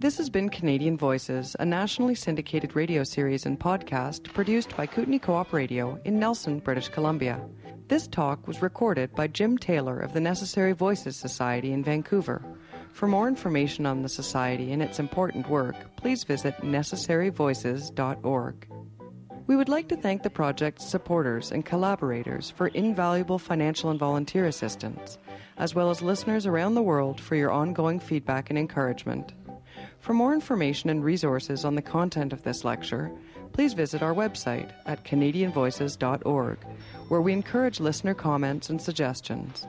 This has been Canadian Voices, a nationally syndicated radio series and podcast produced by Kootenai Co-op Radio in Nelson, British Columbia. This talk was recorded by Jim Taylor of the Necessary Voices Society in Vancouver. For more information on the Society and its important work, please visit necessaryvoices.org. We would like to thank the project's supporters and collaborators for invaluable financial and volunteer assistance, as well as listeners around the world for your ongoing feedback and encouragement. For more information and resources on the content of this lecture, please visit our website at canadianvoices.org, where we encourage listener comments and suggestions.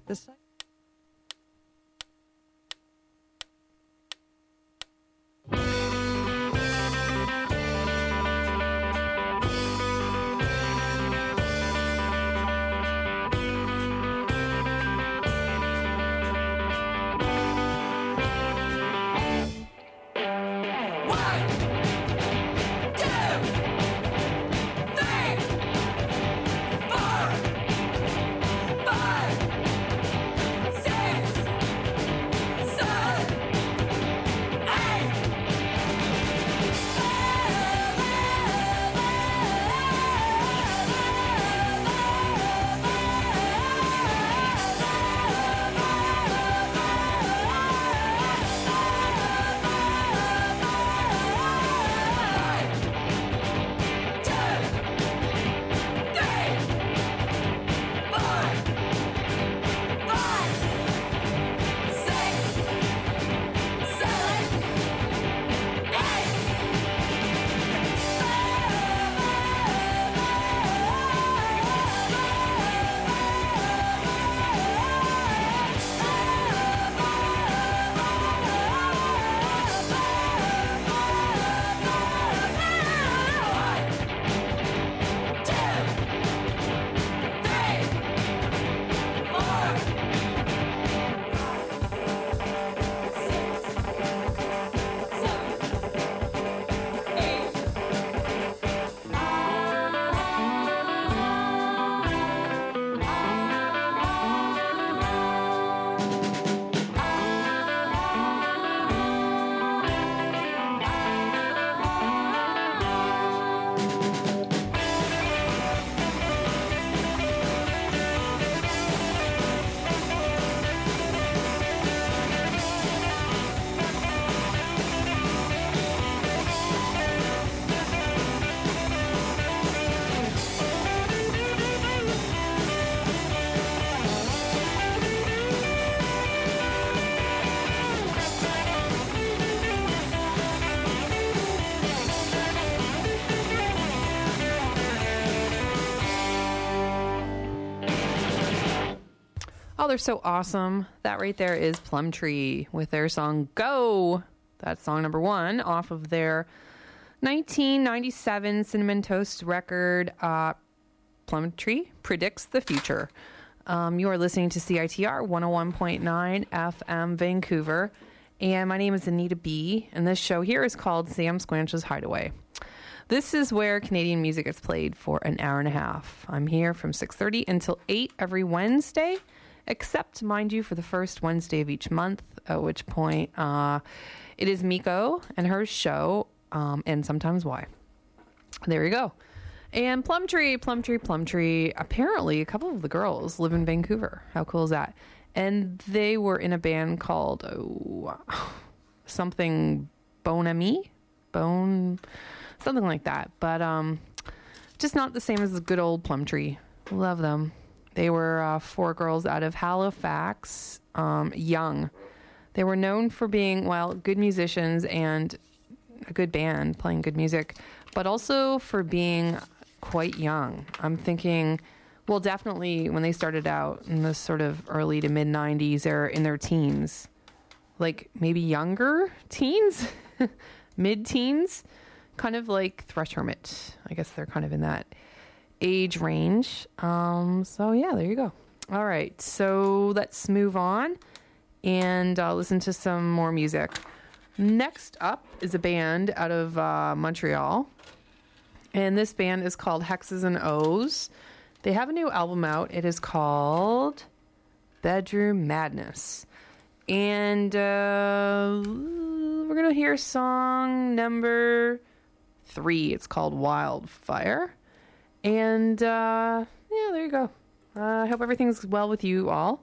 Oh, they're so awesome. That right there is Plumtree with their song Go. That's song number 1 off of their 1997 Cinnamon Toast record, Plumtree Predicts the Future. You are listening to CITR 101.9 FM Vancouver. And my name is Anita B. And this show here is called Sam Squanch's Hideaway. This is where Canadian music gets played for an hour and a half. I'm here from 6:30 until 8 every Wednesday, except, mind you, for the first Wednesday of each month, at which point it is Miko and her show, and sometimes Why. There you go. And Plumtree. Apparently, a couple of the girls live in Vancouver. How cool is that? And they were in a band called something Bon-Ami? Something like that. But just not the same as the good old Plumtree. Love them. They were 4 girls out of Halifax, young. They were known for being, well, good musicians and a good band, playing good music, but also for being quite young. I'm thinking, well, definitely when they started out in the sort of early to mid-90s, they're in their teens. Like maybe younger teens, mid-teens, kind of like Thrush Hermit. I guess they're kind of in that age range. So yeah, there you go. All right, so let's move on and listen to some more music. Next up is a band out of Montreal, and this band is called Hexes and O's. They have a new album out. It is called Bedroom Madness. And we're going to hear song number 3. It's called Wildfire. And, yeah, there you go. I hope everything's well with you all.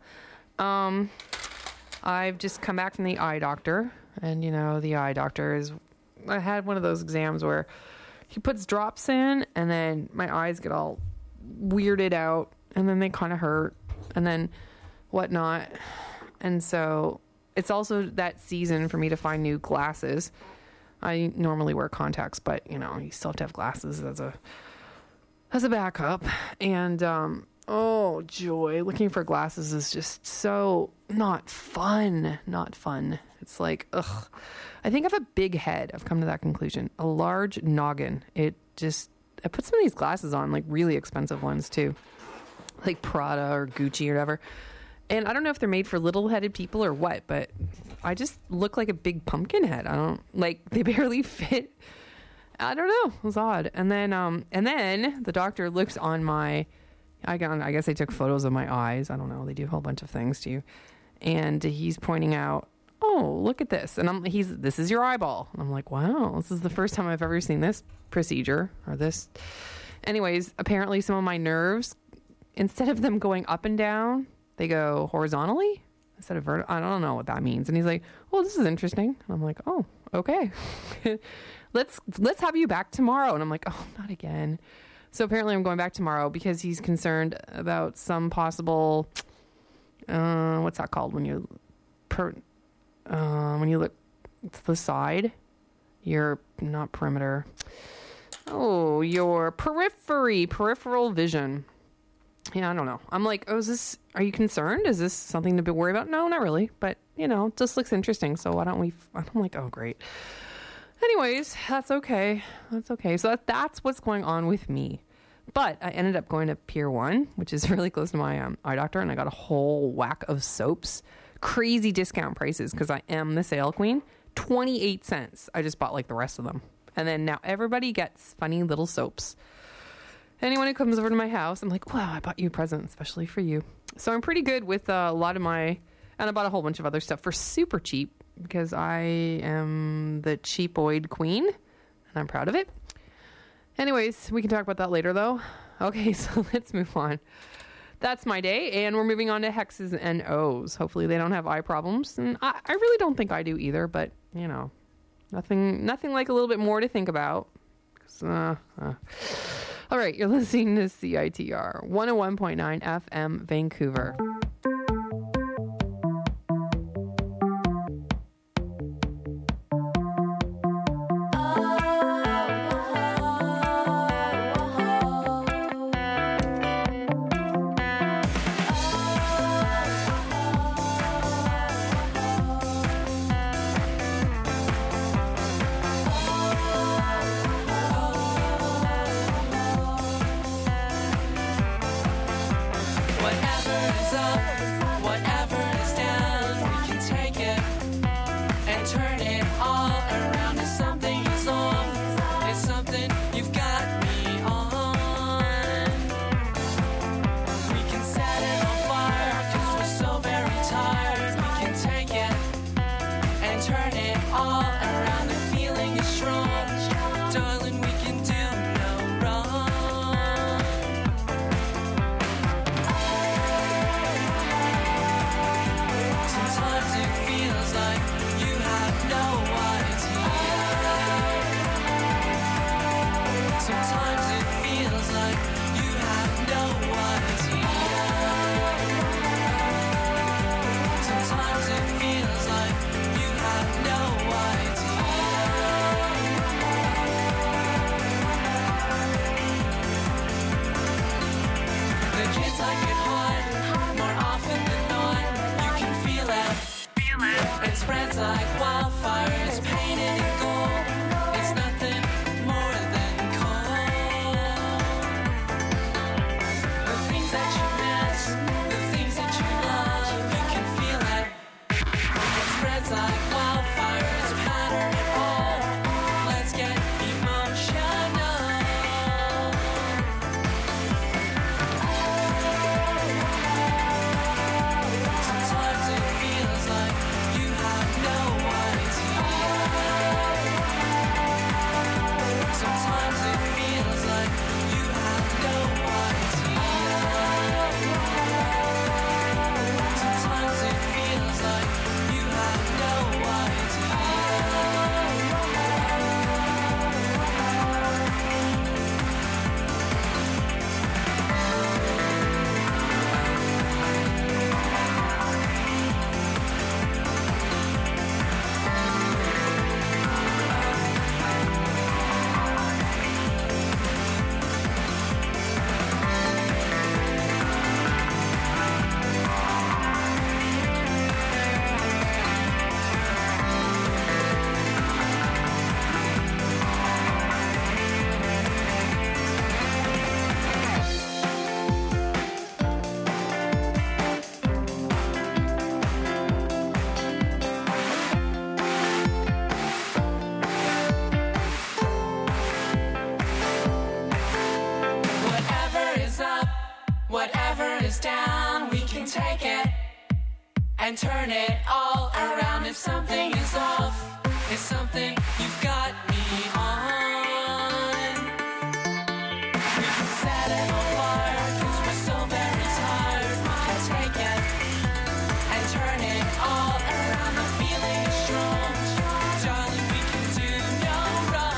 I've just come back from the eye doctor. And, you know, the eye doctor I had one of those exams where he puts drops in and then my eyes get all weirded out and then they kind of hurt and then whatnot. And so it's also that season for me to find new glasses. I normally wear contacts, but, you know, you still have to have glasses as a backup. And, oh, joy. Looking for glasses is just so not fun. Not fun. It's like, ugh. I think I have a big head. I've come to that conclusion. A large noggin. I put some of these glasses on, like really expensive ones too. Like Prada or Gucci or whatever. And I don't know if they're made for little-headed people or what, but I just look like a big pumpkin head. They barely fit. I don't know. It was odd. And then the doctor looks on I guess they took photos of my eyes. I don't know. They do a whole bunch of things to you. And he's pointing out, oh, look at this. And this is your eyeball. And I'm like, wow, this is the first time I've ever seen this procedure or this. Anyways, apparently some of my nerves, instead of them going up and down, they go horizontally instead of vertical. I don't know what that means. And he's like, well, this is interesting. And I'm like, oh, okay. Let's have you back tomorrow. And I'm like, oh, not again. So apparently I'm going back tomorrow because he's concerned about some possible, what's that called when you look to the side, your not perimeter. Oh, your peripheral vision. Yeah, I don't know. I'm like, oh, are you concerned? Is this something to be worried about? No, not really. But, you know, it just looks interesting. So why don't we, I'm like, oh, great. Anyways, that's okay. That's okay. So that's what's going on with me. But I ended up going to Pier 1, which is really close to my eye doctor. And I got a whole whack of soaps. Crazy discount prices because I am the sale queen. 28 cents. I just bought like the rest of them. And then now everybody gets funny little soaps. Anyone who comes over to my house, I'm like, wow, I bought you a present, especially for you. So I'm pretty good with a lot of and I bought a whole bunch of other stuff for super cheap because I am the cheapoid queen and I'm proud of it. Anyways, we can talk about that later though. Okay, so let's move on. That's my day, and we're moving on to hexes and O's. Hopefully they don't have eye problems, and I really don't think I do either, but, you know, nothing like a little bit more to think about. All right, you're listening to CITR 101.9 FM Vancouver. Sometimes it feels like you have no idea. Whatever is down, we can take it and turn it all around. If something is off, it's something you've got me on. We can set it on fire, 'cause we're so very tired. We can take it and turn it all around. The feeling is strong, darling, we can do no wrong.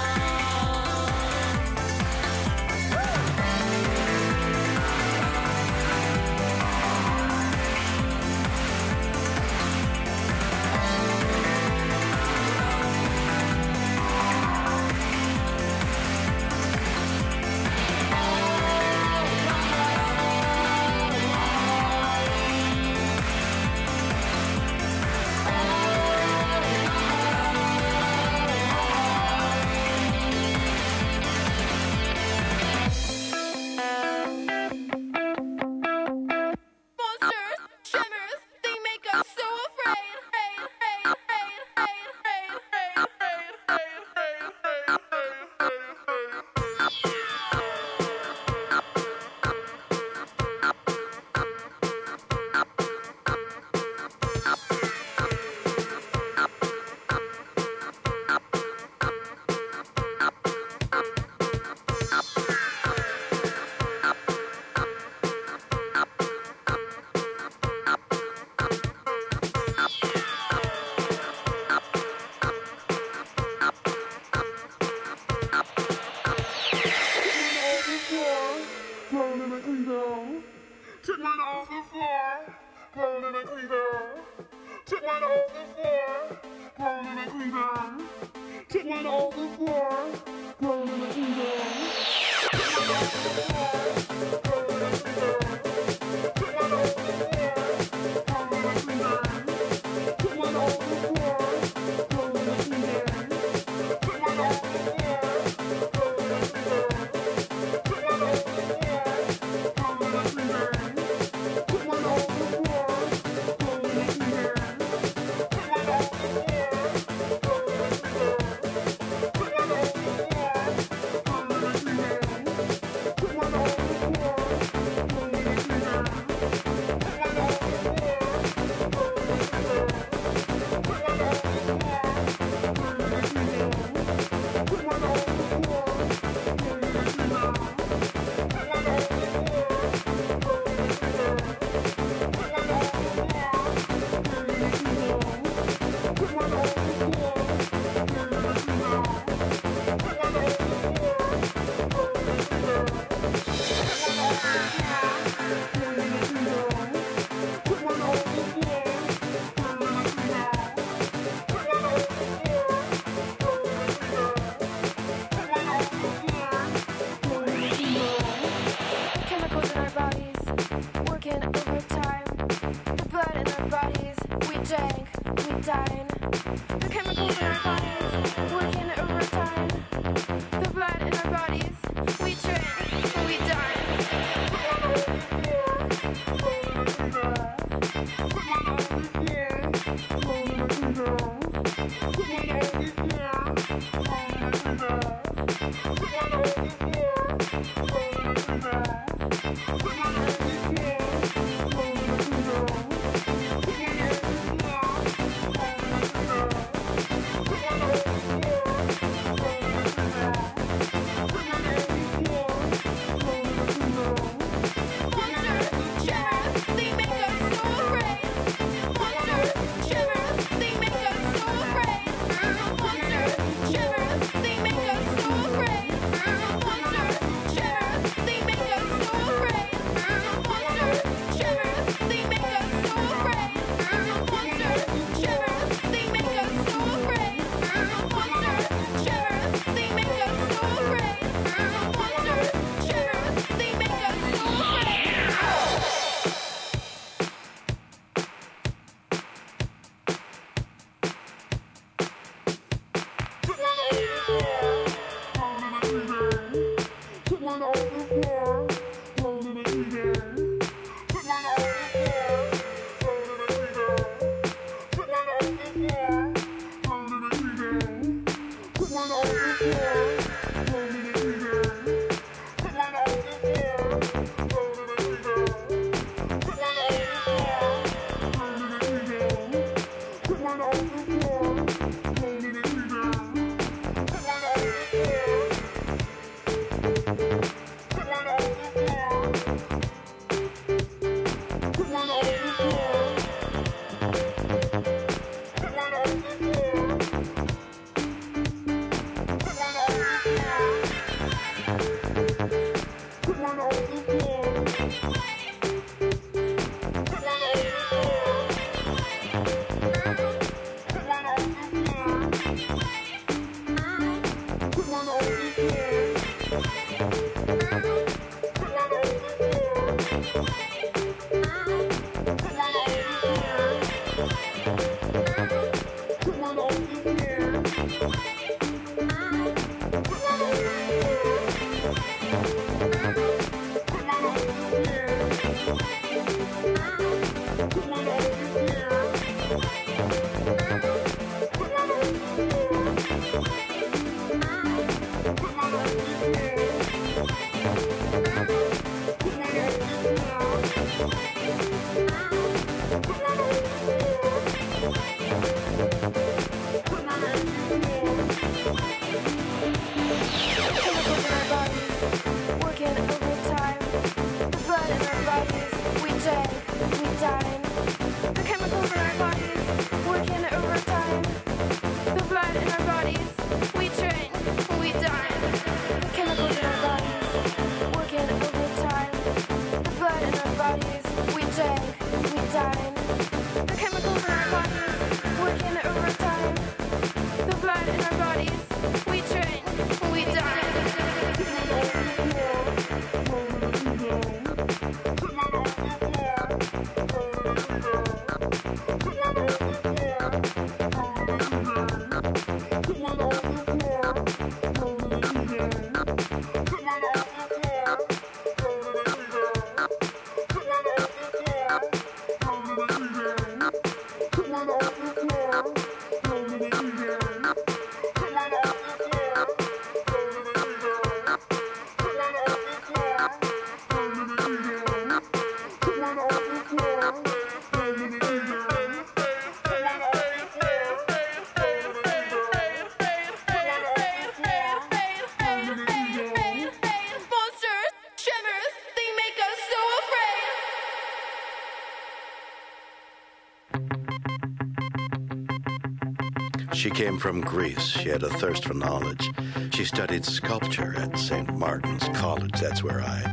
She came from Greece. She had a thirst for knowledge. She studied sculpture at St. Martin's College. That's where I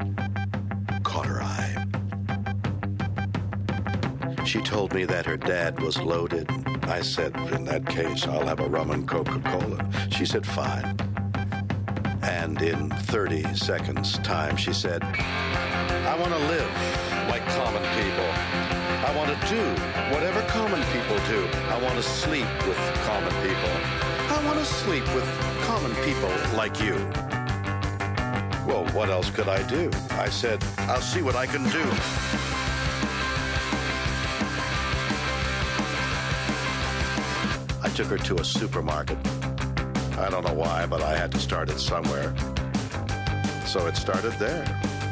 caught her eye. She told me that her dad was loaded. I said, in that case, I'll have a rum and Coca-Cola. She said, fine. And in 30 seconds' time, she said, I want to live like common people. I want to do whatever common people do. I want to sleep with common people. I want to sleep with common people like you. Well, what else could I do? I said, I'll see what I can do. I took her to a supermarket. I don't know why, but I had to start it somewhere. So it started there.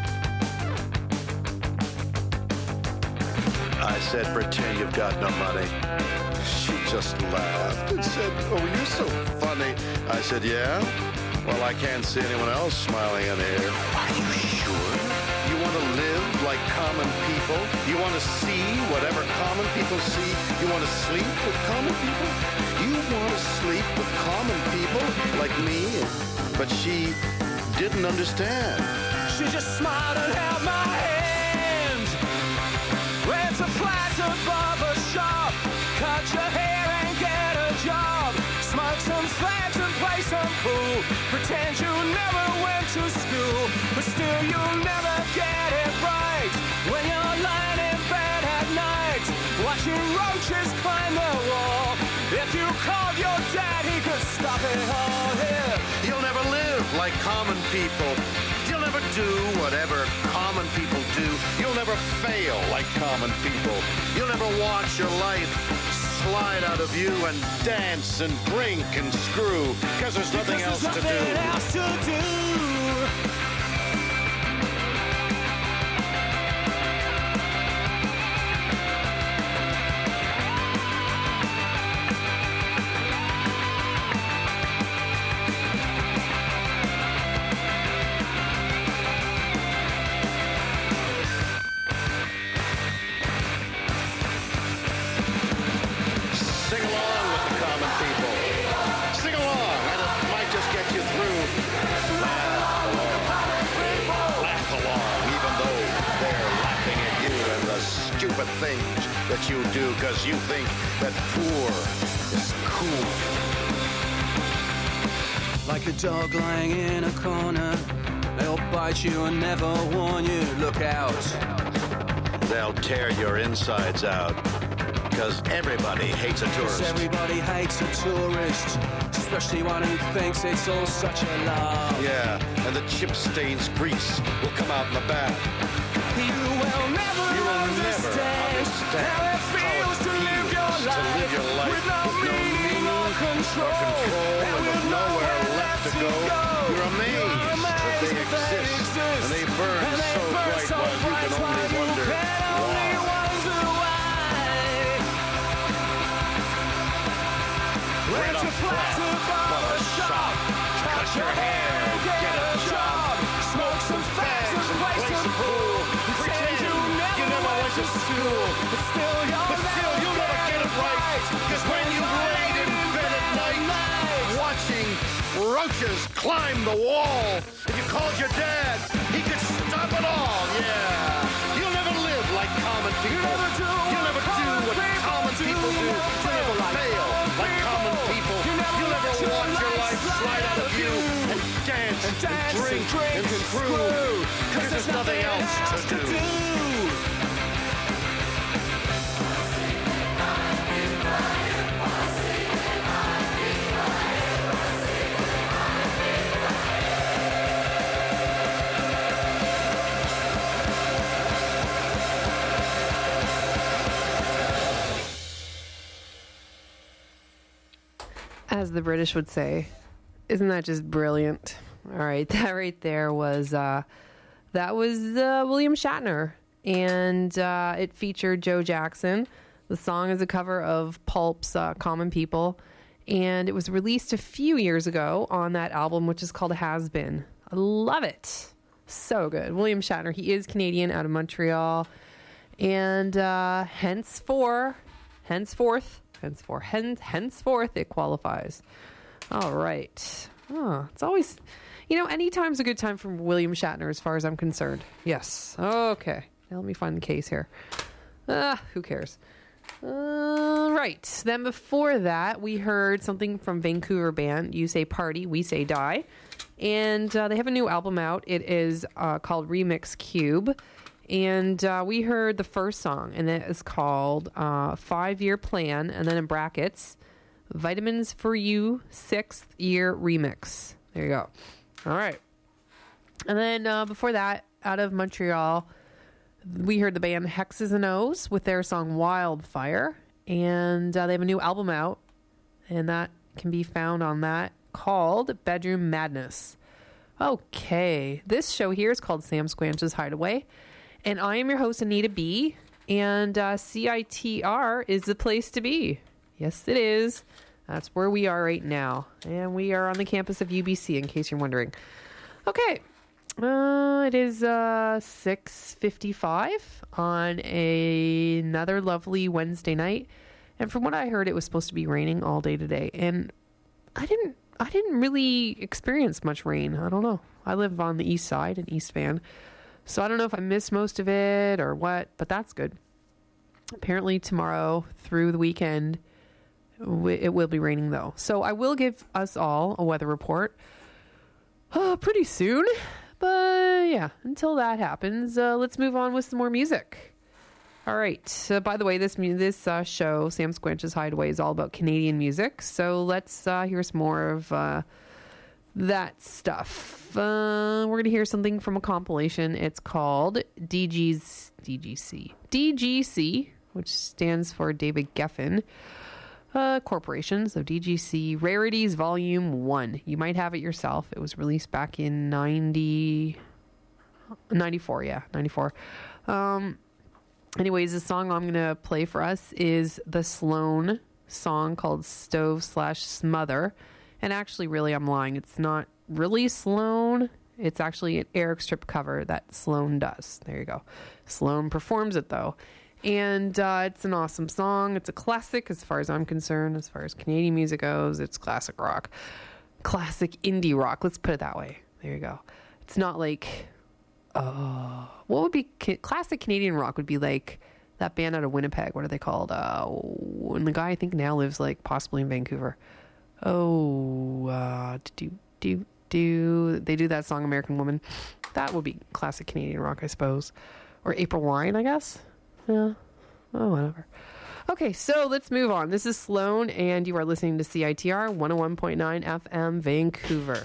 I said, pretend you've got no money. She just laughed and said, oh, you're so funny. I said, yeah? Well, I can't see anyone else smiling in here. Are you sure? You want to live like common people? You want to see whatever common people see? You want to sleep with common people? You want to sleep with common people like me? But she didn't understand. She just smiled and held my hand. Went to Plaza Barber Shop, cut your hair and get a job, smoke some fags and play some pool, pretend you never went to school, but still you'll never get it right when you're lying in bed at night, watching roaches climb the wall. If you called your dad, he could stop it all here. You'll never live like common people. You'll never do whatever common people do. You'll never fail like common people. You'll never watch your life slide out of you and dance and drink and screw because there's nothing else to do. stupid things that you do because you think that poor is cool. Like a dog lying in a corner, they'll bite you and never warn you. Look out. They'll tear your insides out because everybody hates a tourist. Everybody hates a tourist, especially one who thinks it's all such a laugh. Yeah, and the chip stains grease will come out in the bath. You will never understand how it feels to live your life with no meaning or control, and with nowhere left to go. You're amazed that they exist, and they burn so bright while you can only wonder why. Rent a flat, buy a shop, cut your hair, get a job, smoke some fags and play some pool. Pretend you never went to school, but still you'll never get it right. Because when you've laid in bed at night, watching roaches climb the wall, if you called your dad, he could stop it all. Yeah, you'll never live like common people. You'll never do what common people do. You'll never fail like common people. You'll never watch your life slide out of you and dance and drink and screw. Because there's nothing else to do. As the British would say. Isn't that just brilliant? All right, that right there was William Shatner, and it featured Joe Jackson. The song is a cover of Pulp's Common People, and it was released a few years ago on that album, which is called Has Been. I love it. So good. William Shatner, he is Canadian, out of Montreal, and henceforth it qualifies. All right. Oh, it's always, anytime's a good time for William Shatner as far as I'm concerned. Yes. Okay. Now let me find the case here. Who cares? Right. Then before that, we heard something from Vancouver band, You Say Party, We Say Die. And they have a new album out. It is called Remix Cube. And we heard the first song, and it is called 5-Year Plan, and then in brackets, Vitamins for You 6th Year Remix. There you go. All right. And then before that, out of Montreal, we heard the band X's and O's with their song Wildfire. And they have a new album out, and that can be found on that, called Bedroom Madness. Okay. This show here is called Sam Squanch's Hideaway. And I am your host, Anita B. And CITR is the place to be. Yes, it is. That's where we are right now. And we are on the campus of UBC, in case you're wondering. Okay. It is 6:55 on another lovely Wednesday night. And from what I heard, it was supposed to be raining all day today. And I didn't really experience much rain. I don't know. I live on the east side, in East Van. So I don't know if I missed most of it or what, but that's good. Apparently tomorrow through the weekend, it will be raining though. So I will give us all a weather report pretty soon. But yeah, until that happens, let's move on with some more music. All right. By the way, this show, Sam Squanch's Hideaway, is all about Canadian music. So let's hear some more of that stuff. We're going to hear something from a compilation. It's called DGC, which stands for David Geffen Corporation. So DGC Rarities Volume 1. You might have it yourself. It was released back in 94. Yeah, 94. Anyways, the song I'm going to play for us is the Sloan song called Stove/Smother. And actually, really, I'm lying. It's not really Sloan. It's actually an Eric Strip cover that Sloan does. There you go. Sloan performs it, though. And it's an awesome song. It's a classic as far as I'm concerned. As far as Canadian music goes, it's classic rock. Classic indie rock. Let's put it that way. There you go. It's not like... what would be... classic Canadian rock would be like that band out of Winnipeg. What are they called? And the guy I think now lives like possibly in Vancouver. They do that song American Woman. That would be classic Canadian rock, I suppose. Or April Wine, I guess. Yeah. Oh, whatever. Okay, so let's move on. This is Sloan, and you are listening to CITR 101.9 FM Vancouver.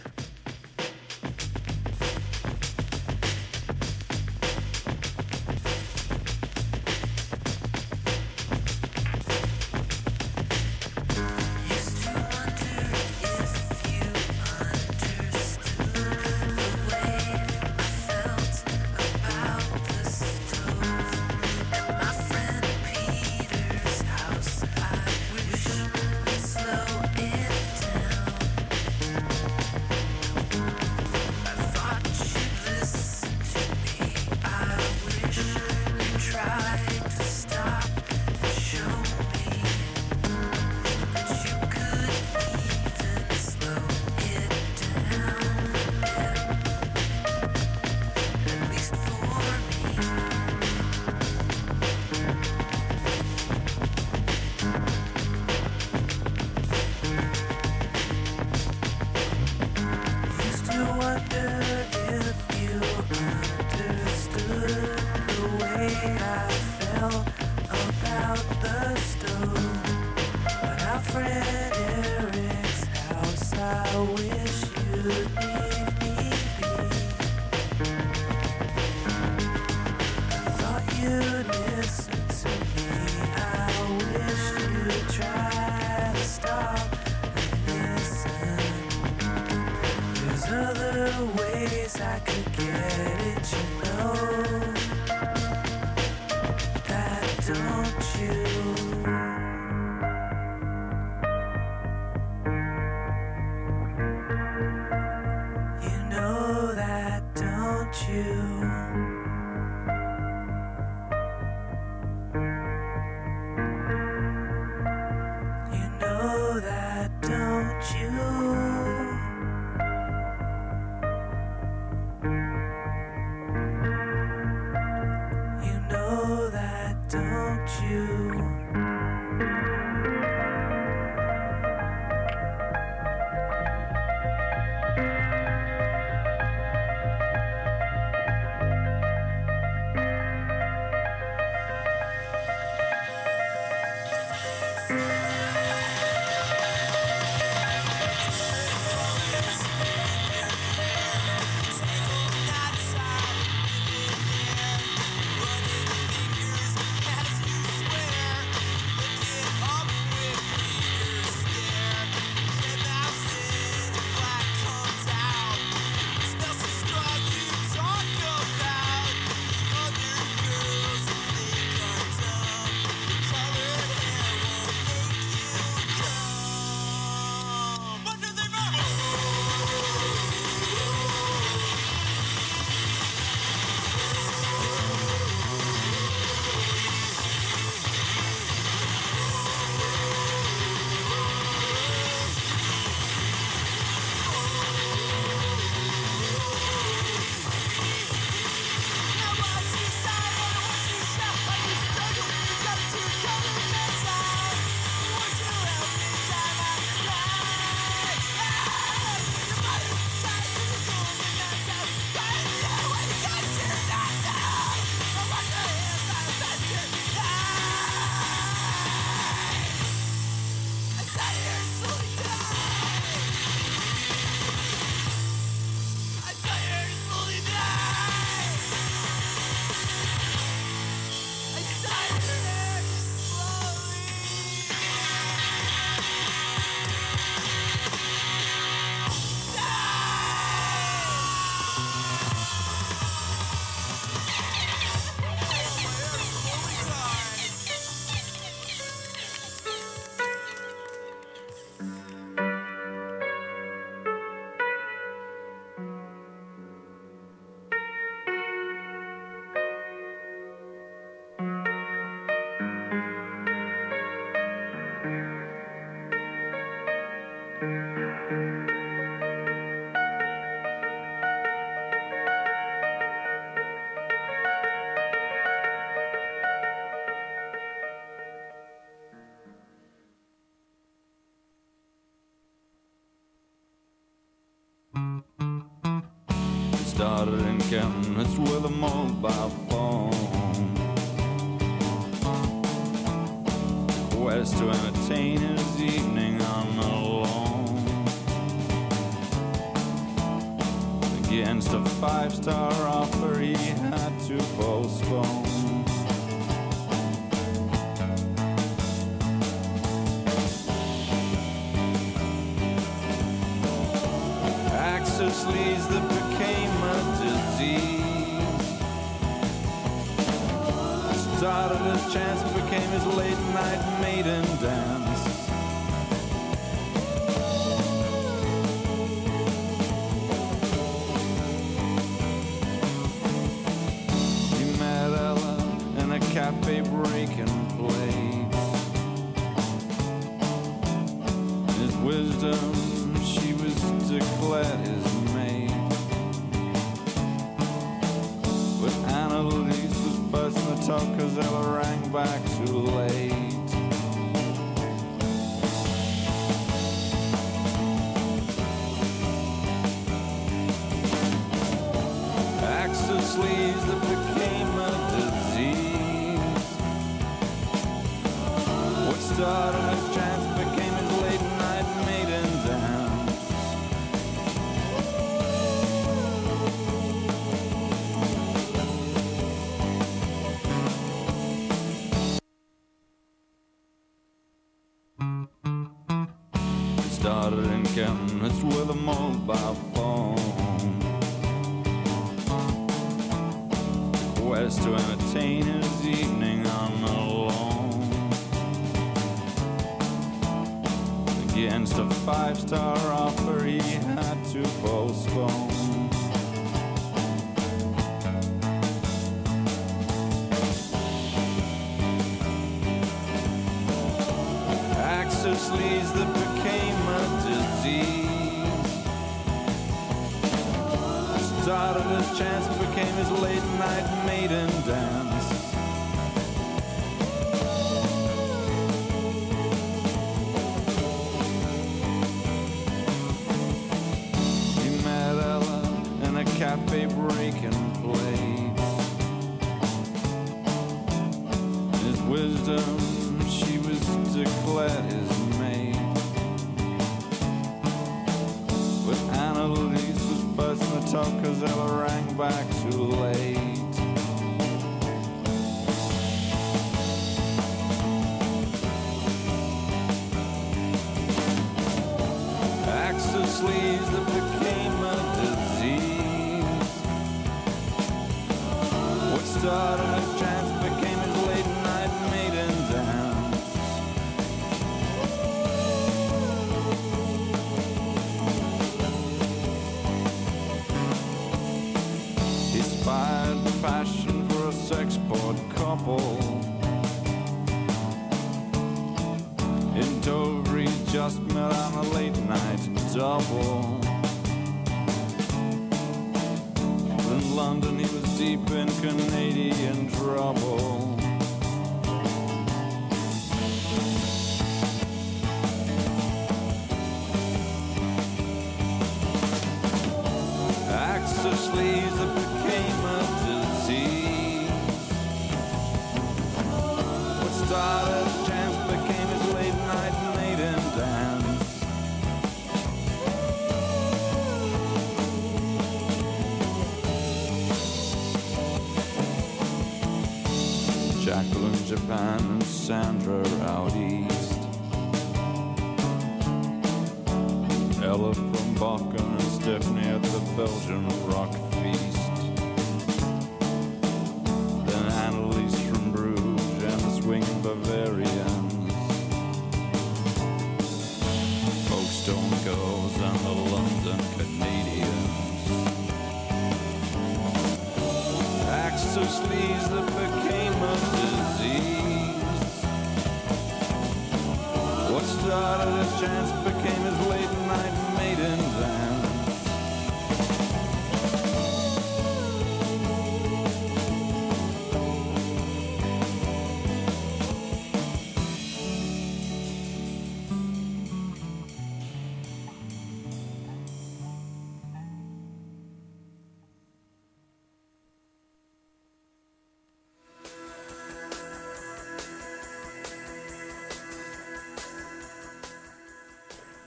started in Canton, it's with a mobile phone. The quest to entertain his evening on the lawn. Against a 5-star offer he had to postpone. Access leads that became a disease. Started as chance, became his late night maiden dance. He met Ella in a cafe breaking plates. His wisdom, she was declared his mate. But Annalise was buzzing the talk 'cause Ella rang back too late. Access leads that became a disease. What started as chance became his late night maiden dance. Started in Canton, it's with a mobile phone. The quest to entertain his evening on the lawn. Against a 5-star offer he had to postpone. Access leads that became a disease. Started as chance, became his late night maiden dance. He met Ella in a cafe breaking plates. His wisdom, she was declared his mate. But Annalise was buzzing the talk 'cause Ella rang back too late. Access leads that became a disease. What started as chance became his late night maiden dance. He spied passion for a sex-port couple. In Dover he just met on a late night double. In London he was deep in Canadian trouble. Access leads that became a disease. What started as chance became his late night maiden dance. Jacqueline, Japan, and Sandra out east. Ella from Balkan and Stephanie at the Belgian rock feast. Then Annalise from Bruges and the swinging Bavarians. Folkestone Girls and the London Canadians. Access leads that became a disease. What started as chance became his late night maiden dance.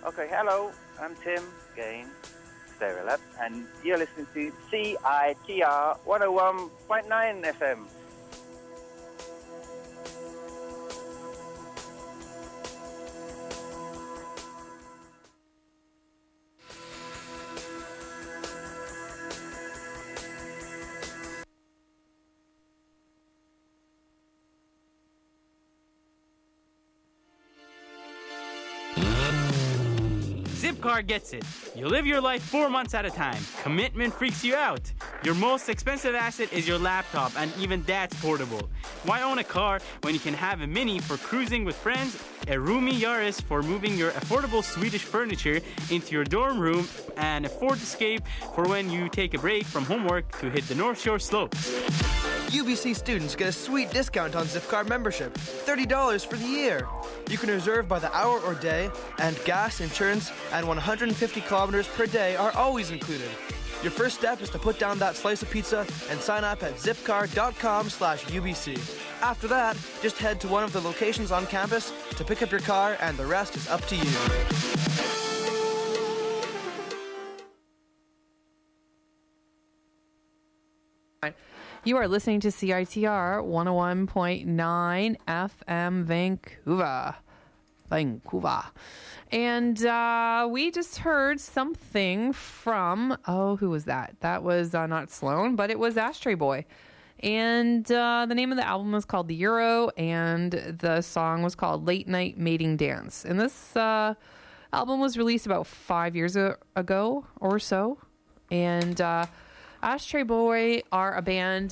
Okay, hello, I'm Tim Gain, Stereolab, and you're listening to CITR 101.9 FM. Zipcar gets it. You live your life 4 months at a time. Commitment freaks you out. Your most expensive asset is your laptop, and even that's portable. Why own a car when you can have a Mini for cruising with friends, a roomy Yaris for moving your affordable Swedish furniture into your dorm room, and a Ford Escape for when you take a break from homework to hit the North Shore slopes? UBC students get a sweet discount on Zipcar membership, $30 for the year. You can reserve by the hour or day, and gas, insurance, and 150 kilometers per day are always included. Your first step is to put down that slice of pizza and sign up at zipcar.com/UBC. After that, just head to one of the locations on campus to pick up your car, and the rest is up to you. You are listening to CITR 101.9 FM Vancouver. And we just heard something from, who was that? That was not Sloan, but it was Ashtray Boy. And the name of the album was called The Euro, and the song was called Late Night Mating Dance. And this album was released about 5 years ago or so. And Ashtray Boy are a band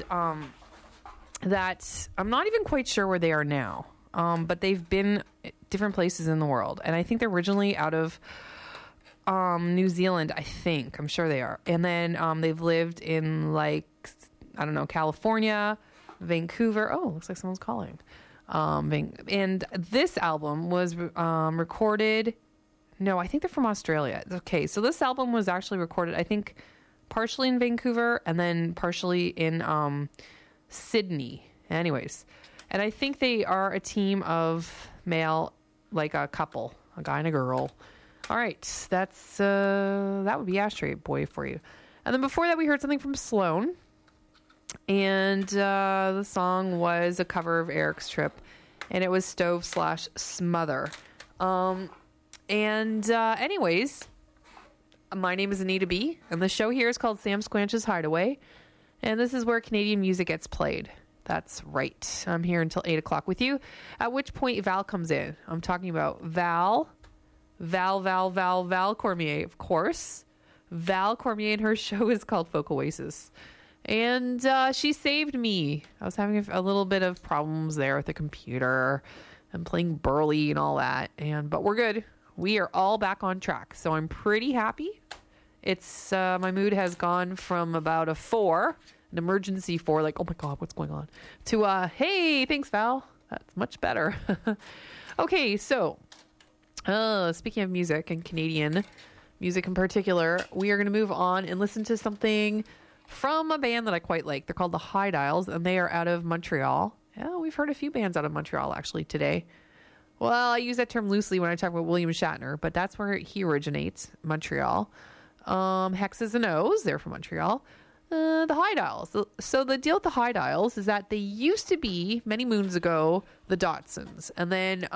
that I'm not even quite sure where they are now, but they've been different places in the world. And I think they're originally out of New Zealand, I think. I'm sure they are. And then they've lived in, California, Vancouver. Oh, looks like someone's calling. And this album was recorded... No, I think they're from Australia. Okay, so this album was actually recorded, I think... partially in Vancouver and then partially in Sydney. Anyways, and I think they are a team of male, like a couple, a guy and a girl. All right, that's that would be Ashtray Boy for you. And then before that, we heard something from Sloan, and the song was a cover of Eric's Trip, and it was Stove/Smother. Anyways. My name is Anita B, and the show here is called Sam Squanch's Hideaway, and this is where Canadian music gets played. That's right. I'm here until 8 o'clock with you, at which point Val comes in. I'm talking about Val Cormier, of course. Val Cormier, and her show is called Folk Oasis. And she saved me. I was having a little bit of problems there with the computer and playing Burley and all that, but we're good. We are all back on track, so I'm pretty happy. It's my mood has gone from about a 4, an emergency 4, like, oh my God, what's going on, to hey, thanks, Val. That's much better. Okay, so speaking of music and Canadian music in particular, we are going to move on and listen to something from a band that I quite like. They're called the High Dials, and they are out of Montreal. Yeah, we've heard a few bands out of Montreal actually today. Well, I use that term loosely when I talk about William Shatner, but that's where he originates, Montreal. Hexes and O's, they're from Montreal. The High Dials. So the deal with the High Dials is that they used to be, many moons ago, the Dotsons. And then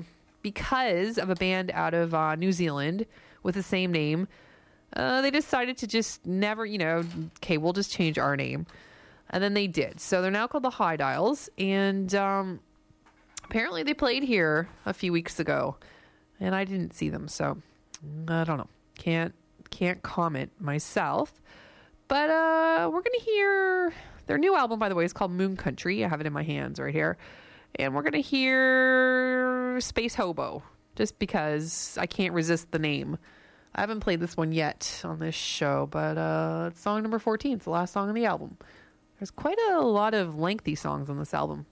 because of a band out of New Zealand with the same name, they decided to just never, okay, we'll just change our name. And then they did. So they're now called the High Dials. And apparently they played here a few weeks ago. And I didn't see them, so I don't know. Can't comment myself. But we're going to hear their new album, by the way, is called Moon Country. I have it in my hands right here. And we're going to hear Space Hobo, just because I can't resist the name. I haven't played this one yet on this show, but it's song number 14. It's the last song on the album. There's quite a lot of lengthy songs on this album.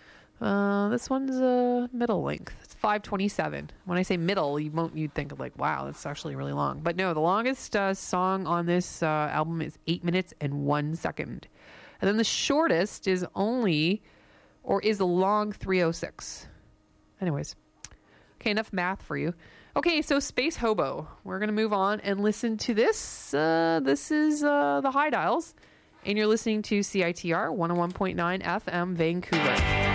This one's middle length. It's 5:27. When I say middle, you'd think of like, wow, that's actually really long. But no, the longest song on this album is 8 minutes and 1 second. And then the shortest is a long 3:06. Anyways. Okay, enough math for you. Okay, so Space Hobo. We're going to move on and listen to this. This is the High Dials, and you're listening to CITR 101.9 FM Vancouver.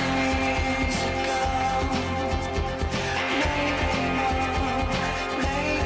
Maybe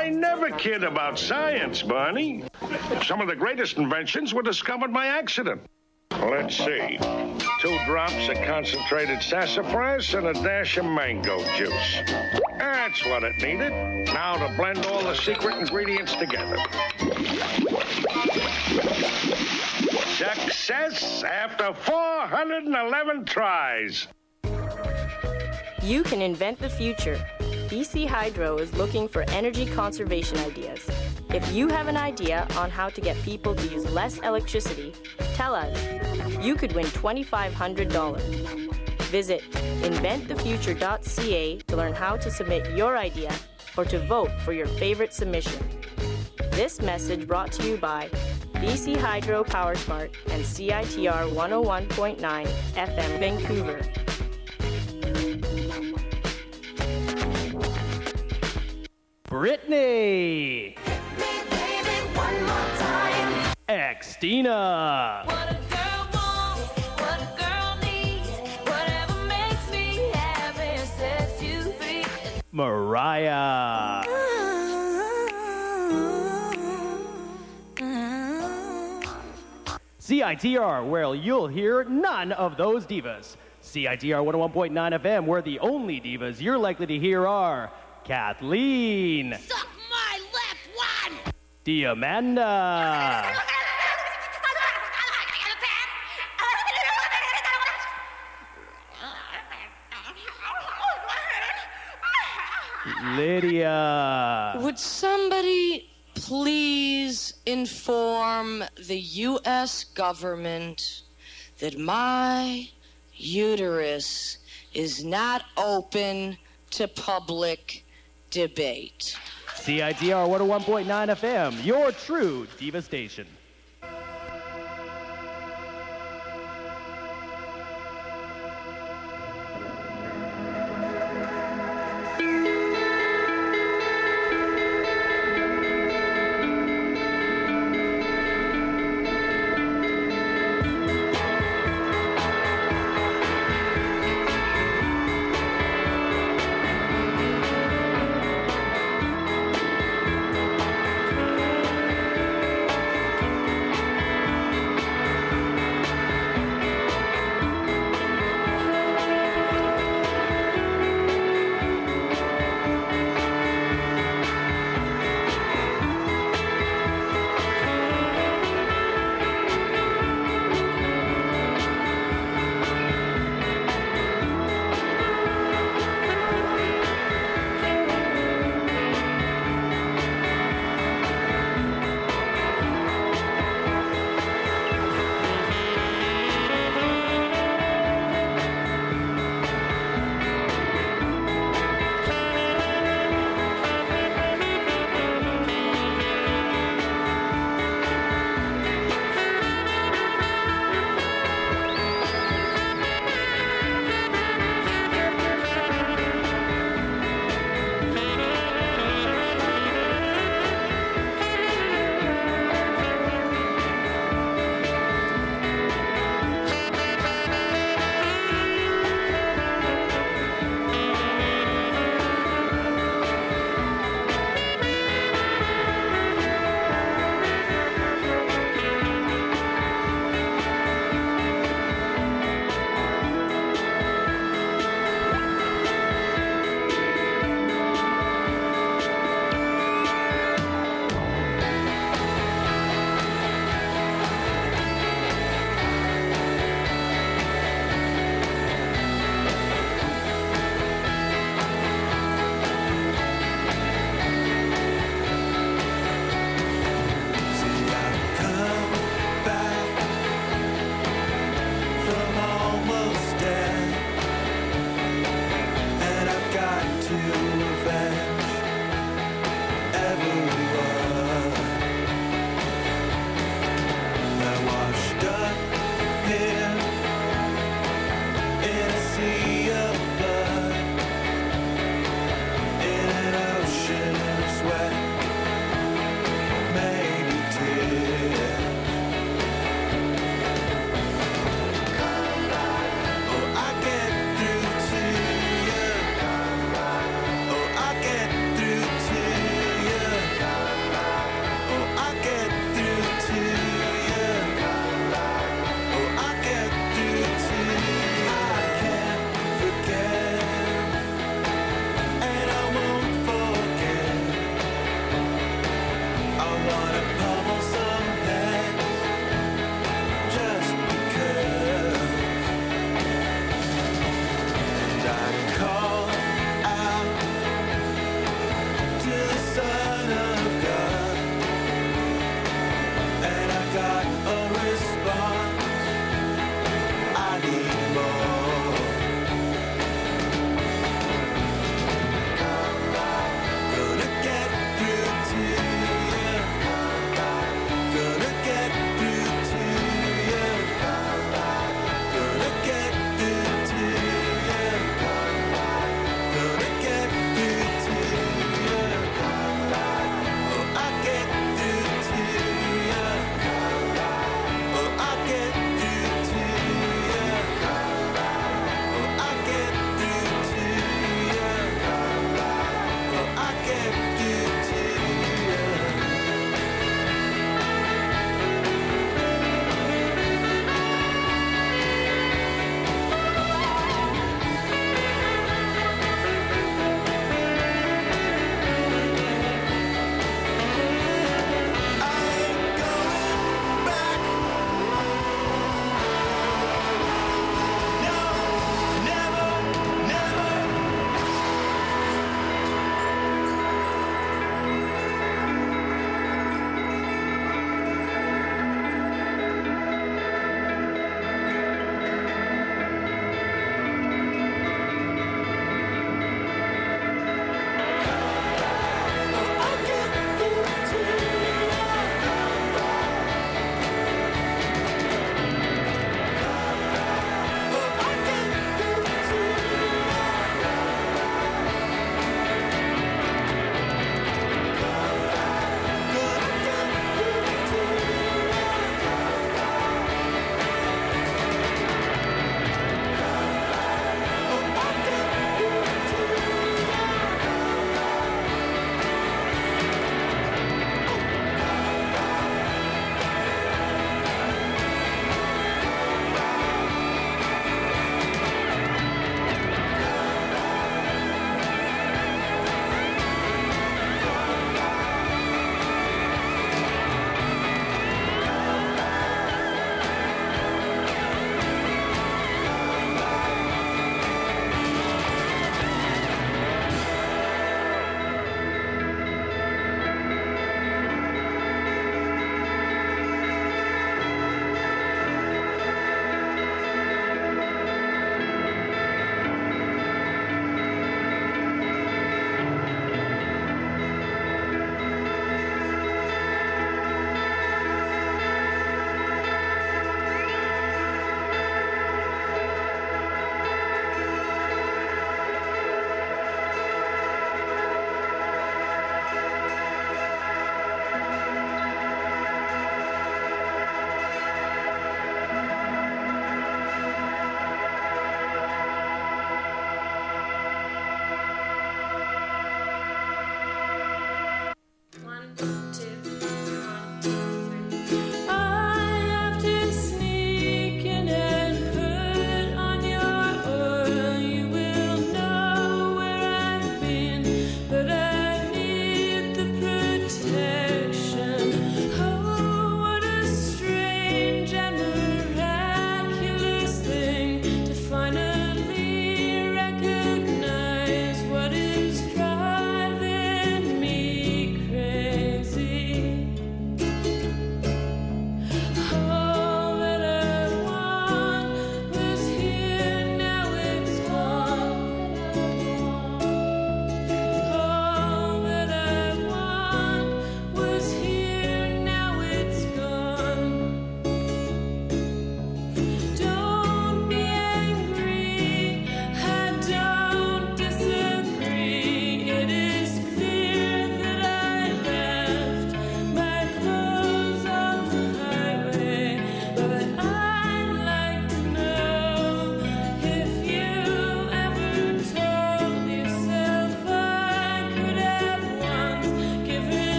I never kid about science, Barney. Some of the greatest inventions were discovered by accident. Let's see. 2 drops of concentrated sassafras and a dash of mango juice. That's what it needed. Now to blend all the secret ingredients together. Success after 411 tries. You can invent the future. BC Hydro is looking for energy conservation ideas. If you have an idea on how to get people to use less electricity, tell us. You could win $2,500. Visit inventthefuture.ca to learn how to submit your idea or to vote for your favorite submission. This message brought to you by BC Hydro PowerSmart and CITR 101.9 FM Vancouver. Brittany. Xtina. What a girl wants, what a girl needs, whatever makes me happy sets you free. Mariah. CITR, where you'll hear none of those divas. CITR 101.9 FM, where the only divas you're likely to hear are Kathleen. Suck my left one! Diamanda. Lydia. Would somebody please inform the U.S. government that my uterus is not open to public debate? CITR 101.9 FM, your true diva station.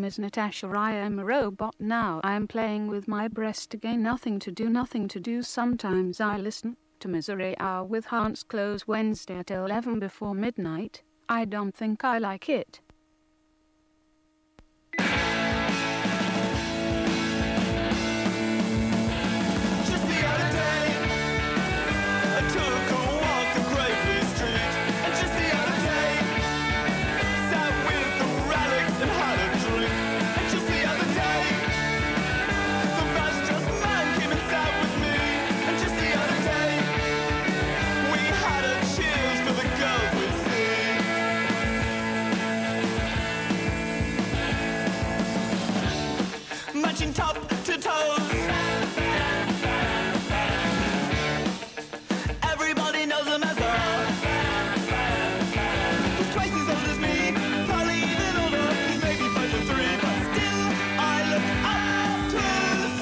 is Natasha. I am a robot now. I am playing with my breast again. Nothing to do. Sometimes I listen to Misery Hour with Hans Close Wednesday at 11 before midnight. I don't think I like it. Top to toes. Everybody knows him as he's twice as old as me, probably even older. He's maybe 5'3", but still I look up to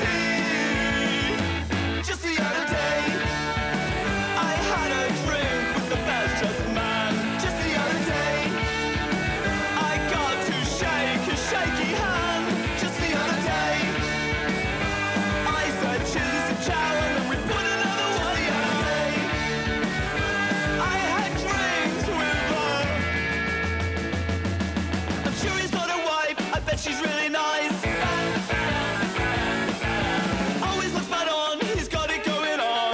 see. Just the other day, I had a drink with the best dressed man. Just the other day, I got to shake his shaky hand. Just the other day. She's really nice. Always looks bad on, he's got it going on.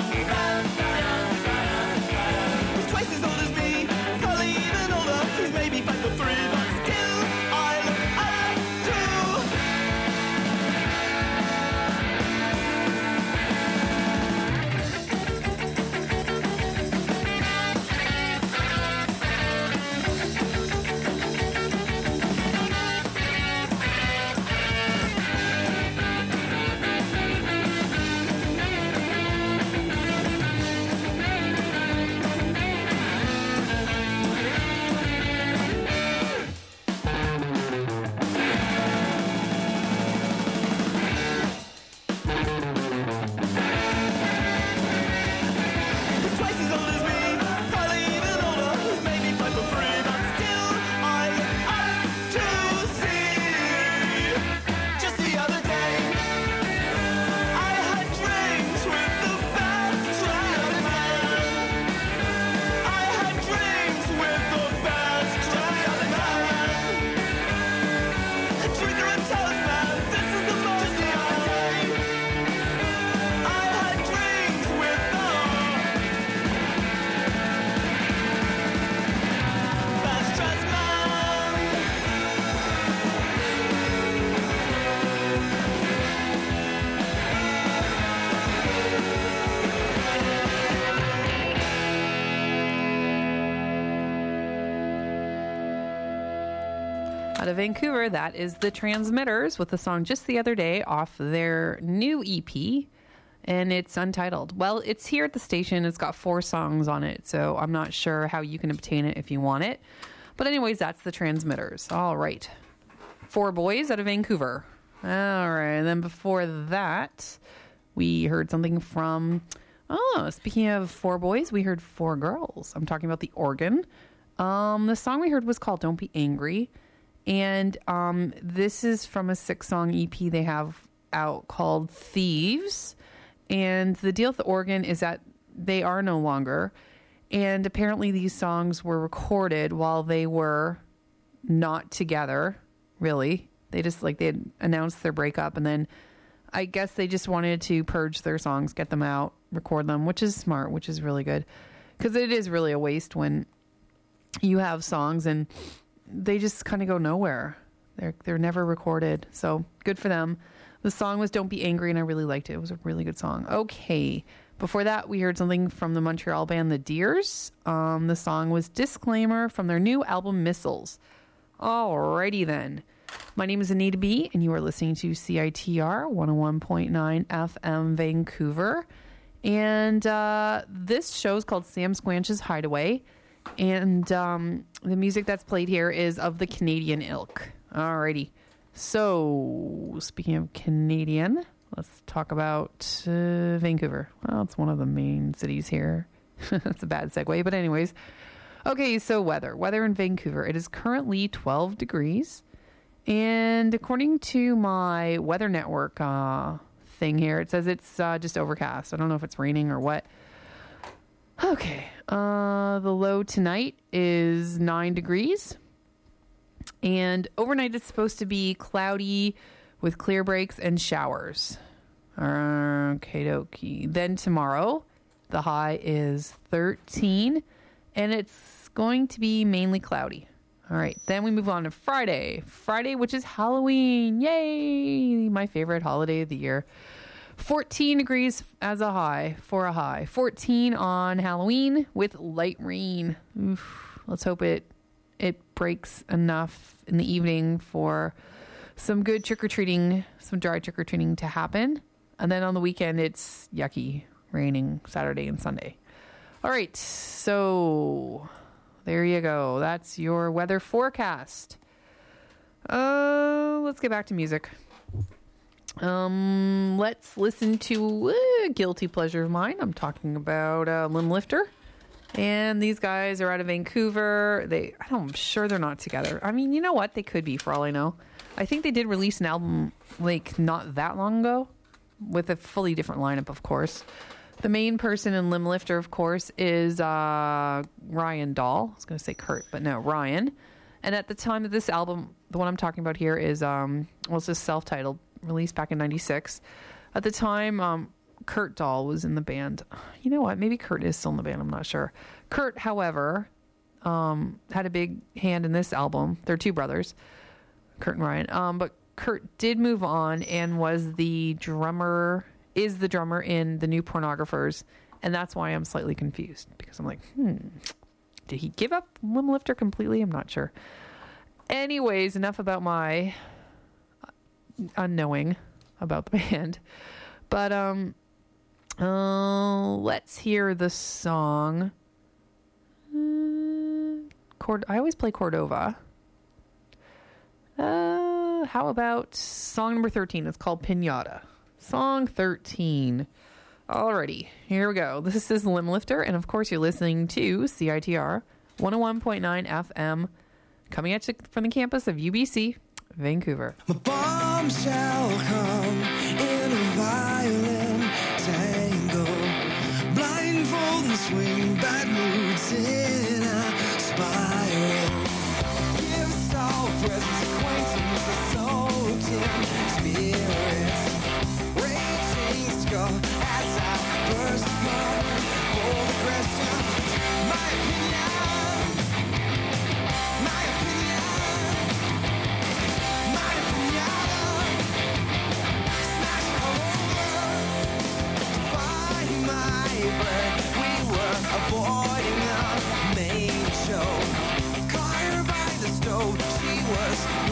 He's twice as old as me, probably even older. He's maybe 5'3", but still I look up to. Out of Vancouver, that is the Transmitters with the song Just the Other Day off their new EP, and it's untitled. Well, it's here at the station. It's got 4 songs on it, so I'm not sure how you can obtain it if you want it. But anyways, that's the Transmitters. All right. 4 Boys out of Vancouver. All right. And then before that, we heard something from, speaking of 4 Boys, we heard 4 Girls. I'm talking about the organ. The song we heard was called Don't Be Angry. And this is from a 6-song EP they have out called Thieves. And the deal with the organ is that they are no longer. And apparently these songs were recorded while they were not together, really. They just, they had announced their breakup. And then I guess they just wanted to purge their songs, get them out, record them, which is smart, which is really good. Because it is really a waste when you have songs and they just kind of go nowhere. They're never recorded. So good for them. The song was Don't Be Angry, and I really liked it. It was a really good song. Okay. Before that, we heard something from the Montreal band The Deers. The song was Disclaimer from their new album Missiles. Alrighty then. My name is Anita B, and you are listening to CITR 101.9 FM Vancouver. And this show is called Sam Squanch's Hideaway. And the music that's played here is of the Canadian ilk. Alrighty. So, speaking of Canadian, let's talk about Vancouver. Well, it's one of the main cities here. That's a bad segue. But anyways. Okay, so weather. Weather in Vancouver. It is currently 12 degrees. And according to my Weather Network thing here, it says it's just overcast. I don't know if it's raining or what. Okay. The low tonight is 9 degrees. And overnight it's supposed to be cloudy with clear breaks and showers. Okay, dokie. Then tomorrow, the high is 13. And it's going to be mainly cloudy. All right, then we move on to Friday. Friday, which is Halloween. Yay! My favorite holiday of the year. 14 degrees as a high, for a high. 14 on Halloween with light rain. Oof. Let's hope it breaks enough in the evening for some good trick-or-treating, some dry trick-or-treating to happen. And then on the weekend, it's yucky, raining Saturday and Sunday. All right, so there you go. That's your weather forecast. Let's get back to music. Let's listen to a guilty pleasure of mine. I'm talking about Limb Lifter. And these guys are out of Vancouver. I'm sure they're not together. I mean, you know what? They could be, for all I know. I think they did release an album, like, not that long ago with a fully different lineup, of course. The main person in Limb Lifter, of course, is Ryan Dahl. I was going to say Kurt, but no, Ryan. And at the time of this album, the one I'm talking about here is, it's just self-titled, released back in 96. At the time, Kurt Dahl was in the band. You know what? Maybe Kurt is still in the band. I'm not sure. Kurt, however, had a big hand in this album. They're two brothers, Kurt and Ryan. But Kurt did move on and is the drummer in the New Pornographers. And that's why I'm slightly confused, because I'm like, did he give up Limb Lifter completely? I'm not sure. Anyways, enough about my unknowing about the band. But let's hear the song. I always play Cordova. How about song number 13? It's called Pinata. Song 13. Alrighty, here we go. This is Limb Lifter, and of course you're listening to CITR 101.9 FM, coming at you from the campus of UBC, Vancouver. My bomb shall come in a violent tangle, blindfold and swing bad moods in a spiral. Gifts all presents, acquaintance, soaked in spirits, raging skull as I burst upon all the question. My opinion, my opinion, my opinion, smash all over to find my breath. We were avoiding a main show. Caught her by the stove, she was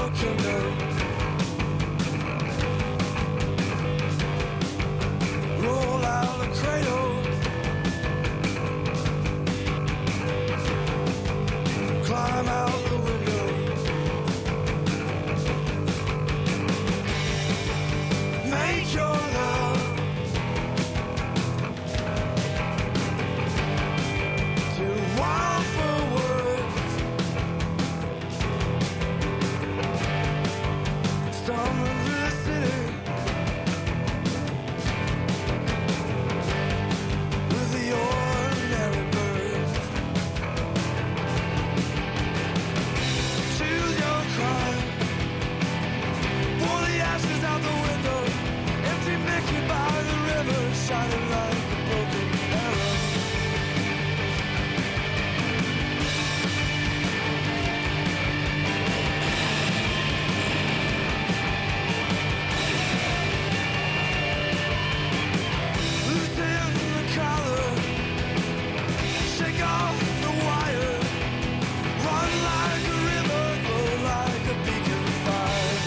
volcano. Roll out the cradle. Climb out the window. Make your love too wild for words. Stumbling through the city with the ordinary birds. Choose your crime. Pour the ashes out the window. Empty Mickey by the river, shining like a broken arrow. Loosen the collar, shake off the wire. Run like a river, glow like a beacon fire.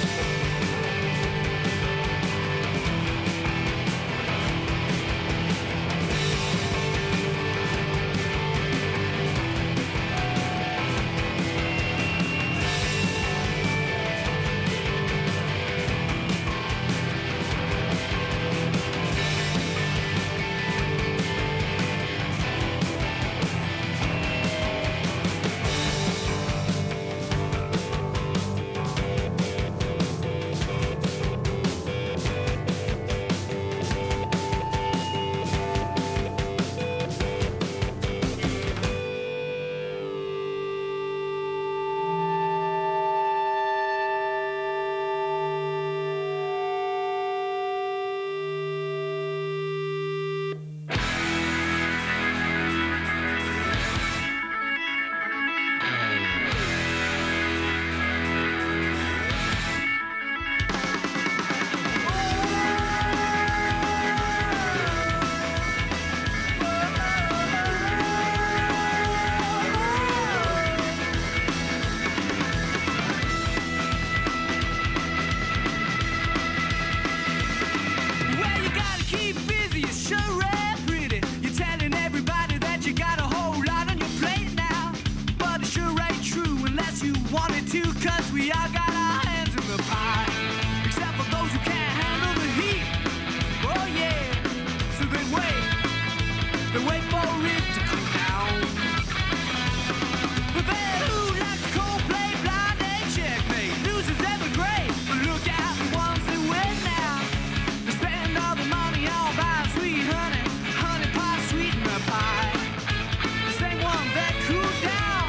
Well, you gotta keep busy, you sure are pretty. You're telling everybody that you got a whole lot on your plate now. But it sure ain't true unless you wanted to, 'cause we all got our hands in the pie. Except for those who can't handle the heat. Oh yeah, so they wait for it to cool down. But then who likes Coldplay, Blind Date, Checkmate? Losers ever great, but look out the ones that win now. They spend all the money on buying sweet honey, honey pie, sweeten the pie. The same one that cooled down.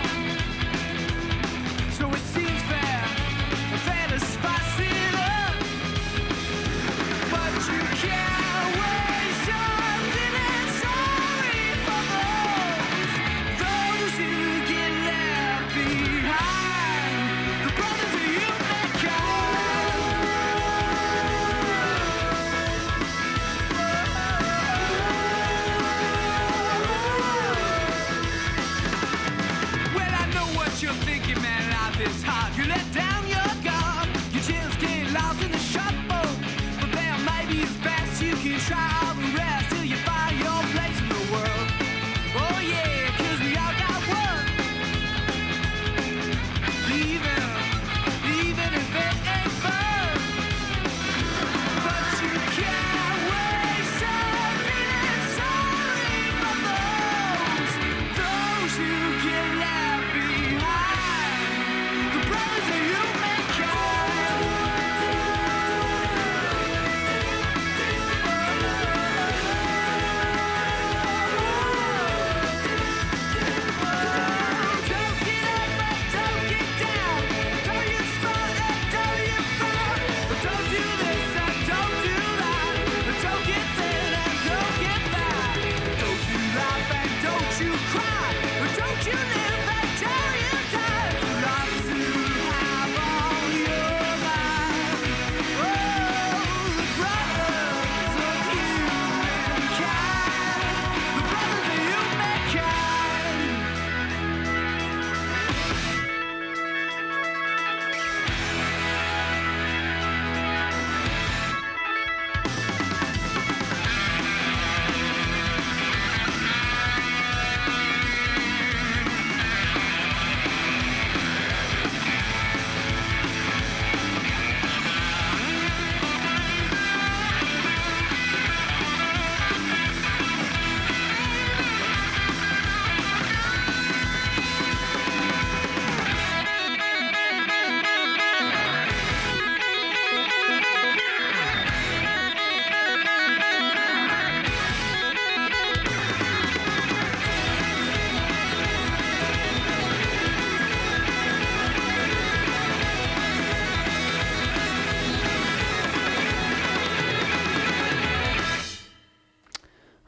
So it seems fair to spice it up. But you can't waste your feeling sorry for those who get left behind. The brothers of Well, I know what you're thinking, man. Life is hard. You let down your guard. Your chills get lost in the shuffle. But then maybe it's best you can try all the rest till you find your place in the world. Oh yeah, 'cause we all got one. Even if it ain't fun. But you can't waste your feeling sorry for those who get left behind. The brothers of you.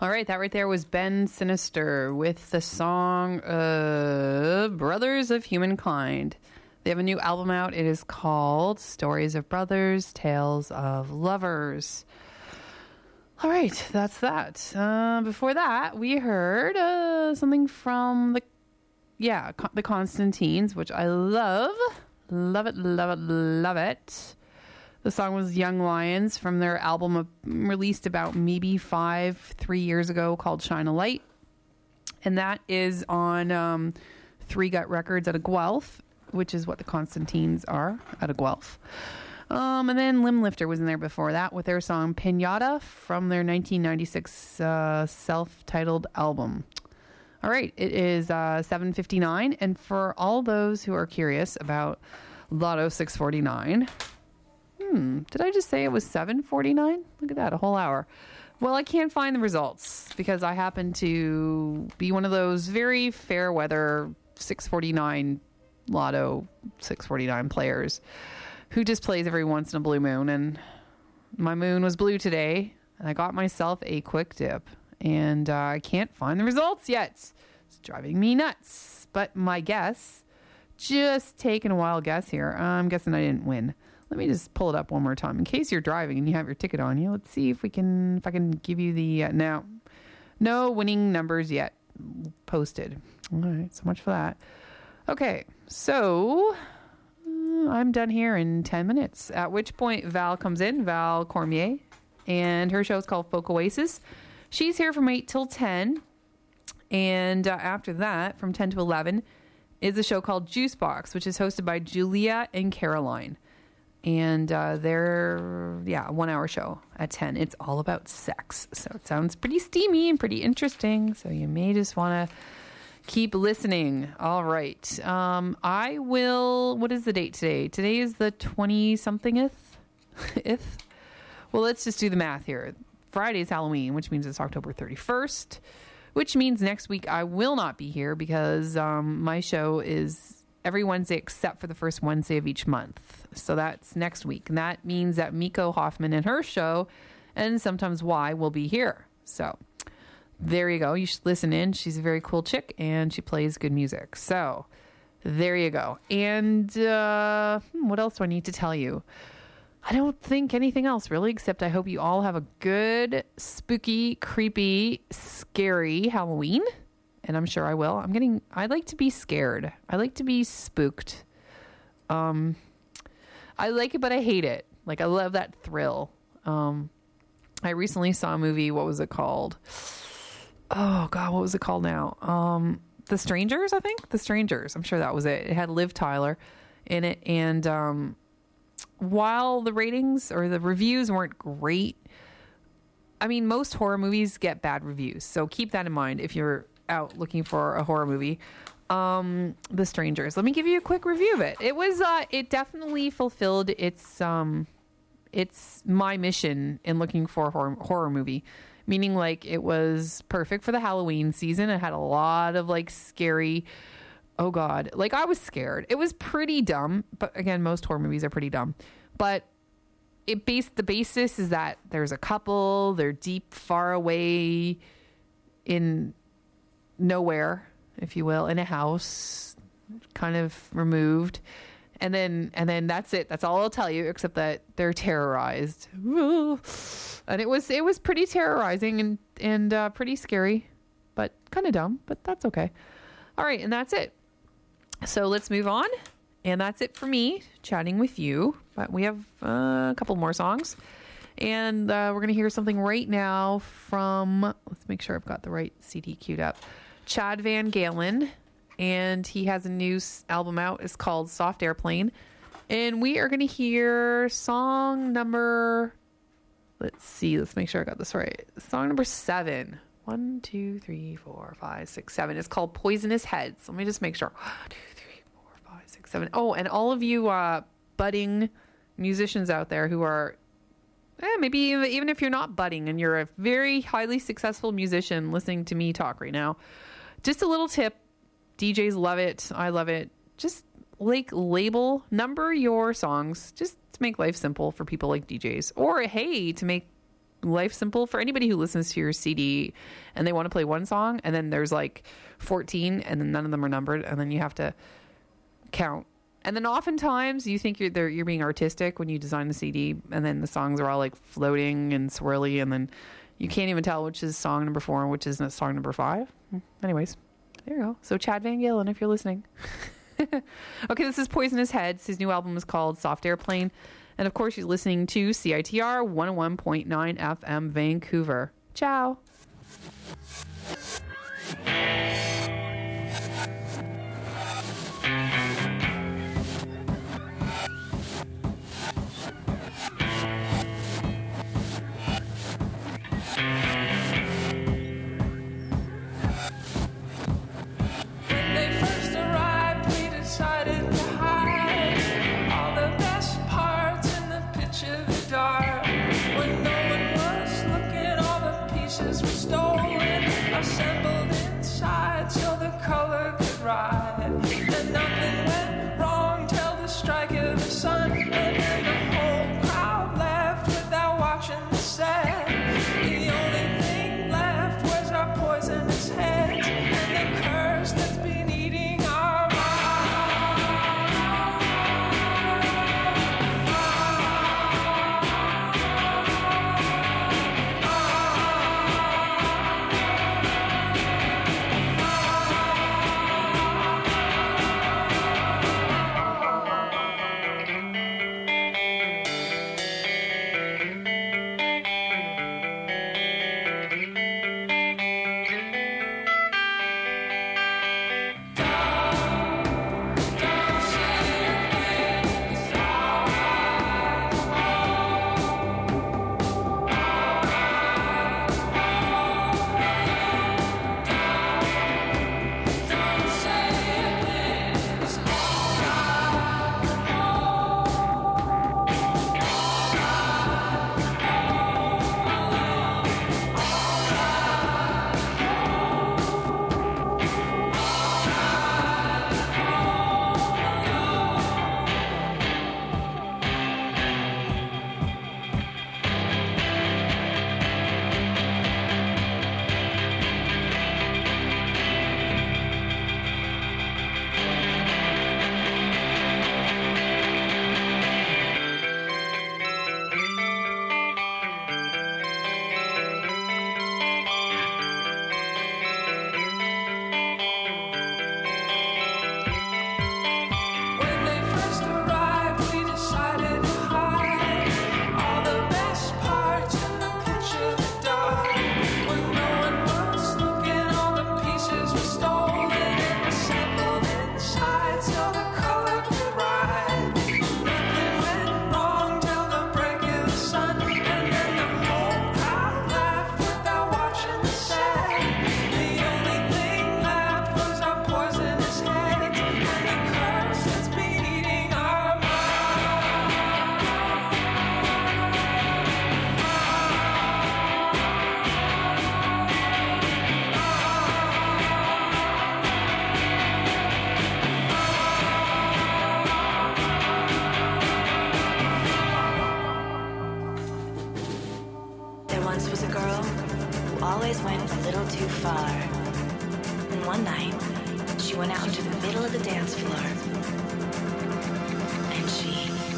All right, that right there was Ben Sinister with the song Brothers of Humankind. They have a new album out. It is called Stories of Brothers, Tales of Lovers. All right, that's that. Before that, we heard something from the Constantines, which I love. Love it, love it, love it. The song was Young Lions from their album released about maybe 3 years ago called Shine a Light. And that is on Three Gut Records out of Guelph, which is what the Constantines are out of Guelph. And then Limb Lifter was in there before that with their song Pinata from their 1996 self-titled album. All right, it is 7:59. And for all those who are curious about Lotto 649... did I just say it was 7:49? Look at that, a whole hour. Well, I can't find the results because I happen to be one of those very fair weather 649 Lotto 649 players who just plays every once in a blue moon. And my moon was blue today, and I got myself a quick dip. And I can't find the results yet. It's driving me nuts. But my guess, just taking a wild guess here, I'm guessing I didn't win. Let me just pull it up one more time in case you're driving and you have your ticket on you. Let's see if I can give you the now. No winning numbers yet posted. All right, so much for that. Okay, so I'm done here in 10 minutes. At which point Val comes in, Val Cormier, and her show is called Folk Oasis. She's here from 8 till 10, and after that, from 10 to 11, is a show called Juice Box, which is hosted by Julia and Caroline. And they're, a 1 hour show at 10. It's all about sex. So it sounds pretty steamy and pretty interesting. So you may just want to keep listening. All right. I will, what is the date today? Today is the 20-somethingth. Well, let's just do the math here. Friday is Halloween, which means it's October 31st, which means next week I will not be here because my show is every Wednesday except for the first Wednesday of each month. So that's next week. And that means that Miko Hoffman and her show, and sometimes Y, will be here. So there you go. You should listen in. She's a very cool chick, and she plays good music. So there you go. And what else do I need to tell you? I don't think anything else, really, except I hope you all have a good, spooky, creepy, scary Halloween. And I'm sure I will. I like to be scared. I like to be spooked. I like it, but I hate it. Like, I love that thrill. I recently saw a movie. What was it called? Oh, God, what was it called now? The Strangers, I think? The Strangers. I'm sure that was it. It had Liv Tyler in it. And while the ratings or the reviews weren't great, I mean, most horror movies get bad reviews. So keep that in mind if you're out looking for a horror movie. The Strangers. Let me give you a quick review of it. It was it definitely fulfilled its my mission in looking for a horror movie, meaning like it was perfect for the Halloween season. It had a lot of like scary, oh God, like I was scared. It was pretty dumb, but again, most horror movies are pretty dumb. But the basis is that there's a couple, they're deep, far away in nowhere, if you will, in a house, kind of removed, and then that's it. That's all I'll tell you, except that they're terrorized, and it was pretty terrorizing and pretty scary, but kind of dumb. But that's okay. All right, and that's it. So let's move on, and that's it for me chatting with you. But we have a couple more songs. And we're going to hear something right now from, let's make sure I've got the right CD queued up, Chad Van Galen. And he has a new album out. It's called Soft Airplane. And we are going to hear song number, let's make sure I got this right. Song number 7. 1, 2, 3, 4, 5, 6, 7. It's called Poisonous Heads. Let me just make sure. 1, 2, 3, 4, 5, 6, 7. Oh, and all of you budding musicians out there who are, maybe even if you're not budding and you're a very highly successful musician listening to me talk right now, just a little tip. DJs love it. I love it. Just number your songs just to make life simple for people like DJs, or hey, to make Life Simple, for anybody who listens to your CD and they want to play one song and then there's like 14 and then none of them are numbered and then you have to count. And then oftentimes you think you're being artistic when you design the CD and then the songs are all like floating and swirly and then you can't even tell which is song number 4 and which is song number 5. Anyways, there you go. So Chad Van Galen, if you're listening. Okay, this is Poisonous Heads. His new album is called Soft Airplane. And of course, you're listening to CITR 101.9 FM Vancouver. Ciao. When they first arrived, we decided to hide all the best parts in the pitch of the dark. When no one was looking, all the pieces were stolen, assembled inside so the color could ride. And nothing went wrong till the strike of the sun, and then the whole crowd left without watching the set. The only thing left was our poisonous heads and the curse that's been eating our always went a little too far. And one night, she went out into the middle of the dance floor. And she...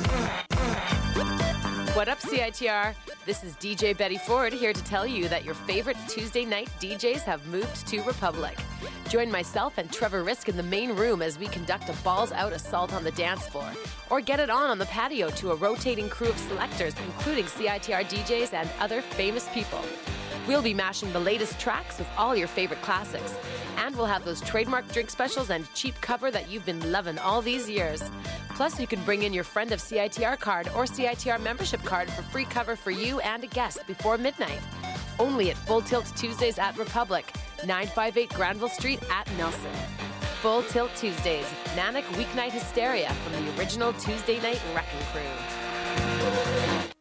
What up, CITR? This is DJ Betty Ford here to tell you that your favorite Tuesday night DJs have moved to Republic. Join myself and Trevor Risk in the main room as we conduct a balls-out assault on the dance floor. Or get it on the patio to a rotating crew of selectors, including CITR DJs and other famous people. We'll be mashing the latest tracks with all your favorite classics. And we'll have those trademark drink specials and cheap cover that you've been loving all these years. Plus, you can bring in your Friend of CITR card or CITR membership card for free cover for you and a guest before midnight. Only at Full Tilt Tuesdays at Republic, 958 Granville Street at Nelson. Full Tilt Tuesdays, manic weeknight hysteria from the original Tuesday Night Wrecking Crew.